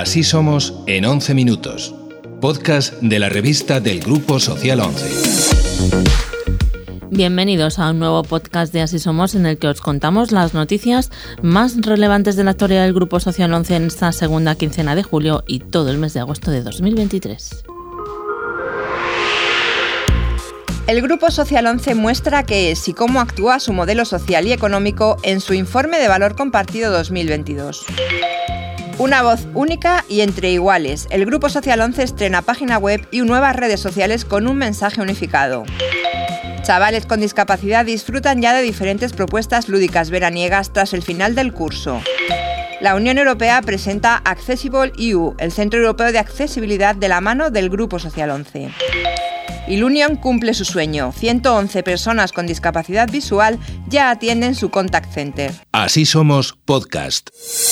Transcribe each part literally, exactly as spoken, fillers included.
Así somos en once minutos. Podcast de la revista del Grupo Social once. Bienvenidos a un nuevo podcast de Así Somos, en el que os contamos las noticias más relevantes de la actualidad del Grupo Social once en esta segunda quincena de julio y todo el mes de agosto de dos mil veintitrés. El Grupo Social once muestra qué es y cómo actúa su modelo social y económico en su Informe de Valor Compartido dos mil veintidós. Una voz única y entre iguales. El Grupo Social once estrena página web y nuevas redes sociales con un mensaje unificado. Chavales con discapacidad disfrutan ya de diferentes propuestas lúdicas veraniegas tras el final del curso. La Unión Europea presenta Accessible E U, el Centro Europeo de Accesibilidad, de la mano del Grupo Social once. Ilunion cumple su sueño. ciento once personas con discapacidad visual ya atienden su contact center. Así Somos Podcast.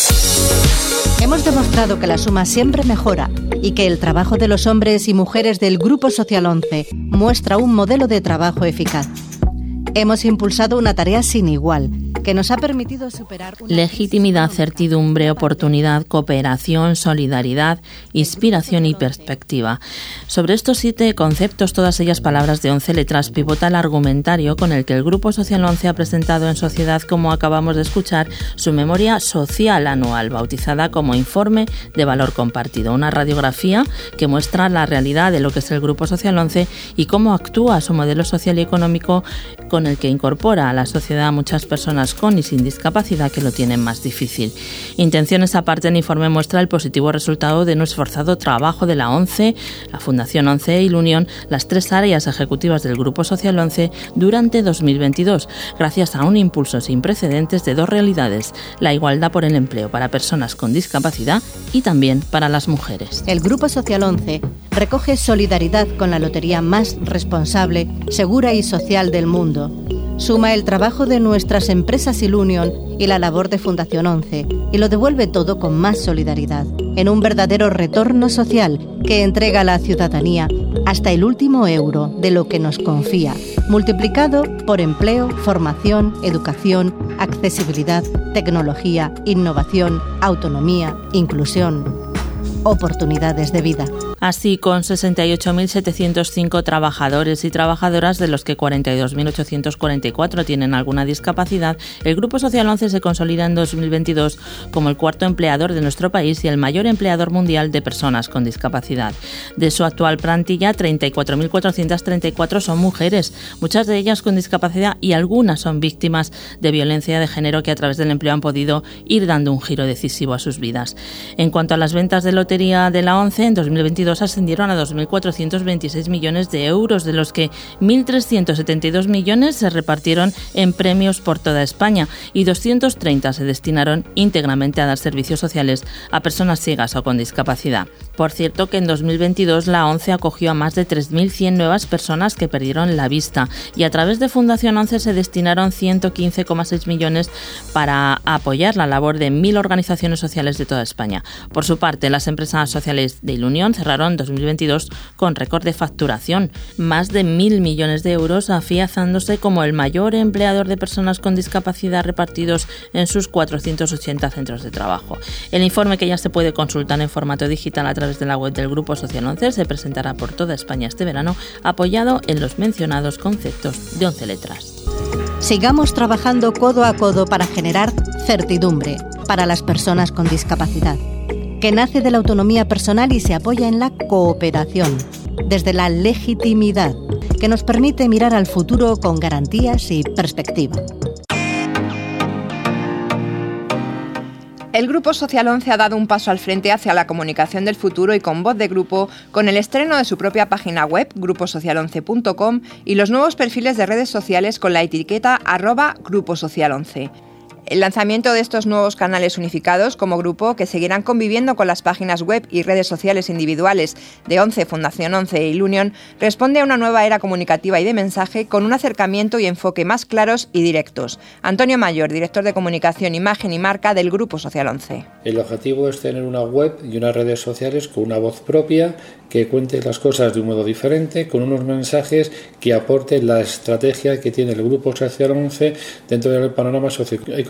Hemos demostrado que la suma siempre mejora y que el trabajo de los hombres y mujeres del Grupo Social once muestra un modelo de trabajo eficaz. Hemos impulsado una tarea sin igual, que nos ha permitido superar... Una legitimidad, certidumbre, oportunidad, cooperación, solidaridad, inspiración y perspectiva. Sobre estos siete conceptos, todas ellas palabras de once letras, pivota el argumentario con el que el Grupo Social once ha presentado en sociedad, como acabamos de escuchar, su memoria social anual, bautizada como Informe de Valor Compartido, una radiografía que muestra la realidad de lo que es el Grupo Social once y cómo actúa su modelo social y económico, con el que incorpora a la sociedad a muchas personas con y sin discapacidad que lo tienen más difícil. Intenciones aparte, el informe muestra el positivo resultado de un esforzado trabajo de la ONCE, la Fundación once y la Unión, las tres áreas ejecutivas del Grupo Social once, durante dos mil veintidós, gracias a un impulso sin precedentes de dos realidades: la igualdad por el empleo para personas con discapacidad y también para las mujeres. El Grupo Social once recoge solidaridad con la lotería más responsable, segura y social del mundo. Suma el trabajo de nuestras empresas Ilunion y la labor de Fundación once y lo devuelve todo con más solidaridad, en un verdadero retorno social que entrega a la ciudadanía hasta el último euro de lo que nos confía, multiplicado por empleo, formación, educación, accesibilidad, tecnología, innovación, autonomía, inclusión, oportunidades de vida. Así, con sesenta y ocho mil setecientos cinco trabajadores y trabajadoras, de los que cuarenta y dos mil ochocientos cuarenta y cuatro tienen alguna discapacidad, el Grupo Social once se consolida en dos mil veintidós como el cuarto empleador de nuestro país y el mayor empleador mundial de personas con discapacidad. De su actual plantilla, treinta y cuatro mil cuatrocientas treinta y cuatro son mujeres, muchas de ellas con discapacidad, y algunas son víctimas de violencia de género que a través del empleo han podido ir dando un giro decisivo a sus vidas. En cuanto a las ventas de lotería de la ONCE, en dos mil veintidós ascendieron a dos mil cuatrocientos veintiséis millones de euros, de los que mil trescientos setenta y dos millones se repartieron en premios por toda España y doscientos treinta se destinaron íntegramente a dar servicios sociales a personas ciegas o con discapacidad. Por cierto, que en dos mil veintidós la ONCE acogió a más de tres mil cien nuevas personas que perdieron la vista y a través de Fundación once se destinaron ciento quince coma seis millones para apoyar la labor de mil organizaciones sociales de toda España. Por su parte, las empresas sociales de Ilunion cerraron dos mil veintidós con récord de facturación, más de mil millones de euros, afianzándose como el mayor empleador de personas con discapacidad repartidos en sus cuatrocientos ochenta centros de trabajo. El informe, que ya se puede consultar en formato digital a través de la web del Grupo Social once, se presentará por toda España este verano, apoyado en los mencionados conceptos de once letras. Sigamos trabajando codo a codo para generar certidumbre para las personas con discapacidad, que nace de la autonomía personal y se apoya en la cooperación, desde la legitimidad, que nos permite mirar al futuro con garantías y perspectiva. El Grupo Social once ha dado un paso al frente hacia la comunicación del futuro y con voz de grupo, con el estreno de su propia página web, grupo social once punto com, y los nuevos perfiles de redes sociales con la etiqueta arroba Grupo Social once. El lanzamiento de estos nuevos canales unificados como grupo, que seguirán conviviendo con las páginas web y redes sociales individuales de ONCE, Fundación once e Ilunion, responde a una nueva era comunicativa y de mensaje con un acercamiento y enfoque más claros y directos. Antonio Mayor, director de Comunicación, Imagen y Marca del Grupo Social once. El objetivo es tener una web y unas redes sociales con una voz propia, que cuente las cosas de un modo diferente, con unos mensajes que aporten la estrategia que tiene el Grupo Social once dentro del panorama socioeconómico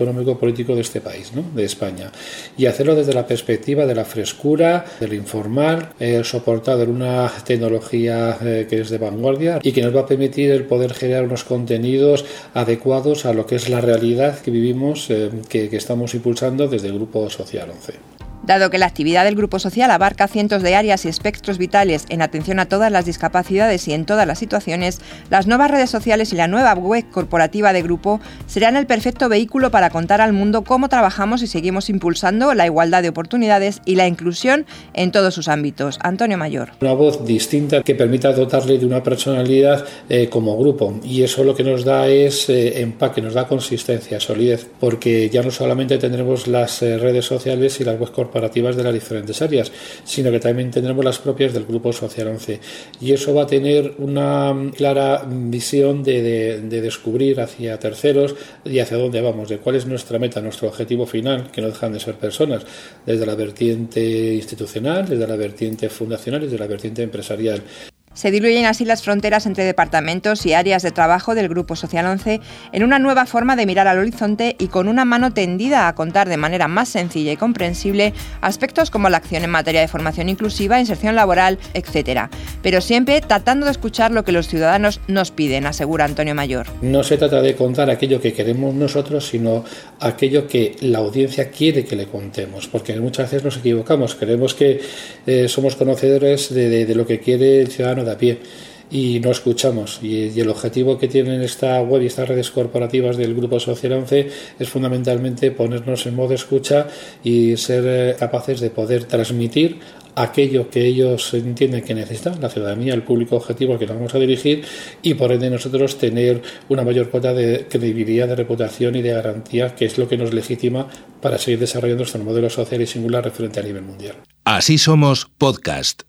económico-político de este país, ¿no? De España, y hacerlo desde la perspectiva de la frescura, de lo informal, eh, soportado en una tecnología eh, que es de vanguardia y que nos va a permitir el poder generar unos contenidos adecuados a lo que es la realidad que vivimos, eh, que, que estamos impulsando desde el Grupo Social once. Dado que la actividad del Grupo Social abarca cientos de áreas y espectros vitales en atención a todas las discapacidades y en todas las situaciones, las nuevas redes sociales y la nueva web corporativa de Grupo serán el perfecto vehículo para contar al mundo cómo trabajamos y seguimos impulsando la igualdad de oportunidades y la inclusión en todos sus ámbitos. Antonio Mayor. Una voz distinta que permita dotarle de una personalidad eh, como grupo, y eso lo que nos da es eh, empaque, nos da consistencia, solidez, porque ya no solamente tendremos las eh, redes sociales y las webs corporativas corporativas de las diferentes áreas, sino que también tendremos las propias del Grupo Social once, y eso va a tener una clara visión de, de, de descubrir hacia terceros y hacia dónde vamos, de cuál es nuestra meta, nuestro objetivo final, que no dejan de ser personas, desde la vertiente institucional, desde la vertiente fundacional y desde la vertiente empresarial. Se diluyen así las fronteras entre departamentos y áreas de trabajo del Grupo Social once en una nueva forma de mirar al horizonte y con una mano tendida a contar de manera más sencilla y comprensible aspectos como la acción en materia de formación inclusiva, inserción laboral, etcétera. Pero siempre tratando de escuchar lo que los ciudadanos nos piden, asegura Antonio Mayor. No se trata de contar aquello que queremos nosotros, sino aquello que la audiencia quiere que le contemos, porque muchas veces nos equivocamos, creemos que eh, somos conocedores de, de, de lo que quiere el ciudadano de a pie y no escuchamos, y, y el objetivo que tienen esta web y estas redes corporativas del Grupo Social once es fundamentalmente ponernos en modo escucha y ser eh, capaces de poder transmitir aquello que ellos entienden que necesitan, la ciudadanía, el público objetivo al que nos vamos a dirigir, y por ende nosotros tener una mayor cuota de credibilidad, de reputación y de garantía, que es lo que nos legitima para seguir desarrollando nuestro modelo social y singular referente a nivel mundial. Así somos podcast.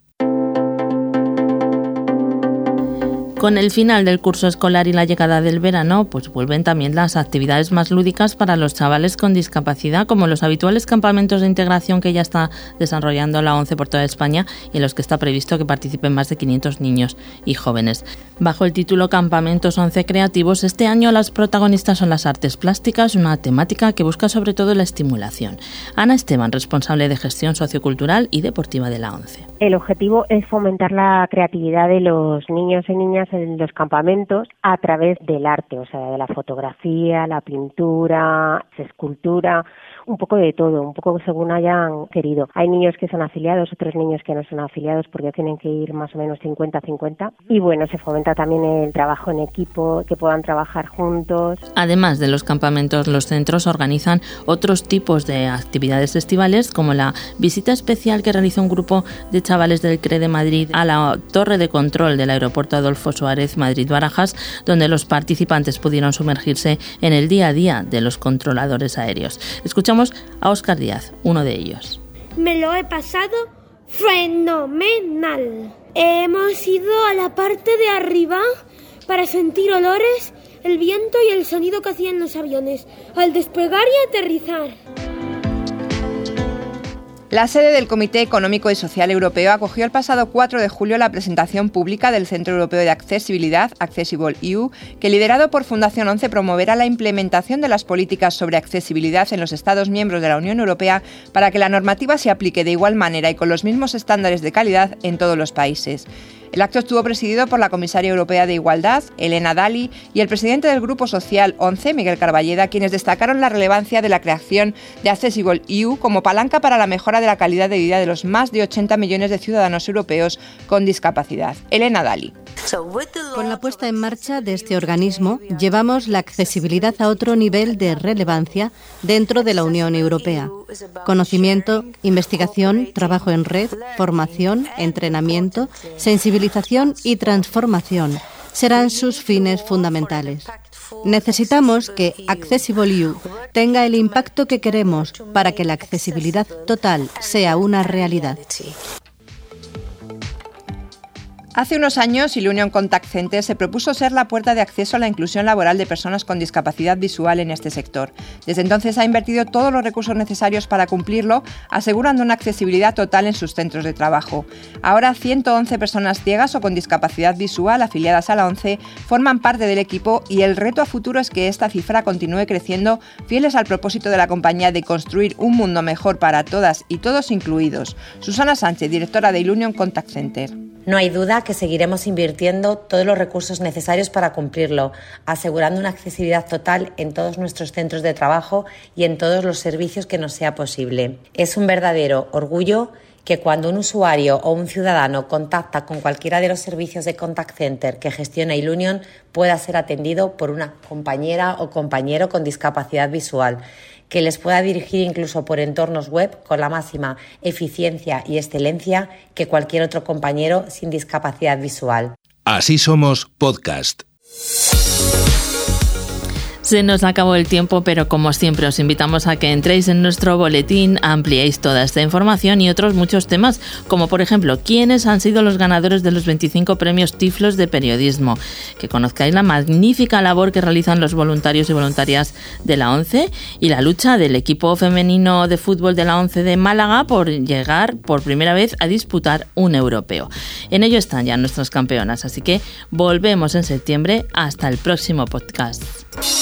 Con el final del curso escolar y la llegada del verano, pues vuelven también las actividades más lúdicas para los chavales con discapacidad, como los habituales campamentos de integración que ya está desarrollando la ONCE por toda España y en los que está previsto que participen más de quinientos niños y jóvenes. Bajo el título Campamentos ONCE Creativos, este año las protagonistas son las artes plásticas, una temática que busca sobre todo la estimulación. Ana Esteban, responsable de gestión sociocultural y deportiva de la ONCE. El objetivo es fomentar la creatividad de los niños y niñas en los campamentos a través del arte, o sea, de la fotografía, la pintura, la escultura, un poco de todo, un poco según hayan querido. Hay niños que son afiliados, otros niños que no son afiliados porque tienen que ir más o menos cincuenta a cincuenta. Y bueno, se fomenta también el trabajo en equipo, que puedan trabajar juntos. Además de los campamentos, los centros organizan otros tipos de actividades estivales, como la visita especial que realiza un grupo de chavales del C R E de Madrid a la torre de control del aeropuerto Adolfo Suárez Madrid-Barajas, donde los participantes pudieron sumergirse en el día a día de los controladores aéreos. Escuchamos a Óscar Díaz, uno de ellos. Me lo he pasado fenomenal. Hemos ido a la parte de arriba para sentir olores, el viento y el sonido que hacían los aviones al despegar y aterrizar. La sede del Comité Económico y Social Europeo acogió el pasado cuatro de julio la presentación pública del Centro Europeo de Accesibilidad, Accessible E U, que liderado por Fundación once promoverá la implementación de las políticas sobre accesibilidad en los Estados miembros de la Unión Europea para que la normativa se aplique de igual manera y con los mismos estándares de calidad en todos los países. El acto estuvo presidido por la comisaria europea de Igualdad, Elena Dalli, y el presidente del Grupo Social once, Miguel Carballeda, quienes destacaron la relevancia de la creación de Accessible E U como palanca para la mejora de la calidad de vida de los más de ochenta millones de ciudadanos europeos con discapacidad. Elena Dalli. Con la puesta en marcha de este organismo, llevamos la accesibilidad a otro nivel de relevancia dentro de la Unión Europea. Conocimiento, investigación, trabajo en red, formación, entrenamiento, sensibilización y transformación serán sus fines fundamentales. Necesitamos que Accessible E U tenga el impacto que queremos para que la accesibilidad total sea una realidad. Hace unos años, Ilunion Contact Center se propuso ser la puerta de acceso a la inclusión laboral de personas con discapacidad visual en este sector. Desde entonces ha invertido todos los recursos necesarios para cumplirlo, asegurando una accesibilidad total en sus centros de trabajo. Ahora, ciento once personas ciegas o con discapacidad visual afiliadas a la ONCE forman parte del equipo y el reto a futuro es que esta cifra continúe creciendo, fieles al propósito de la compañía de construir un mundo mejor para todas y todos incluidos. Susana Sánchez, directora de Ilunion Contact Center. No hay duda que seguiremos invirtiendo todos los recursos necesarios para cumplirlo, asegurando una accesibilidad total en todos nuestros centros de trabajo y en todos los servicios que nos sea posible. Es un verdadero orgullo que cuando un usuario o un ciudadano contacta con cualquiera de los servicios de Contact Center que gestiona Ilunion pueda ser atendido por una compañera o compañero con discapacidad visual, que les pueda dirigir incluso por entornos web con la máxima eficiencia y excelencia que cualquier otro compañero sin discapacidad visual. Así somos podcast. Se nos acabó el tiempo, pero como siempre os invitamos a que entréis en nuestro boletín, ampliéis toda esta información y otros muchos temas, como por ejemplo, quiénes han sido los ganadores de los veinticinco premios Tiflos de periodismo, que conozcáis la magnífica labor que realizan los voluntarios y voluntarias de la ONCE y la lucha del equipo femenino de fútbol de la ONCE de Málaga por llegar por primera vez a disputar un europeo. En ello están ya nuestras campeonas, así que volvemos en septiembre. Hasta el próximo podcast.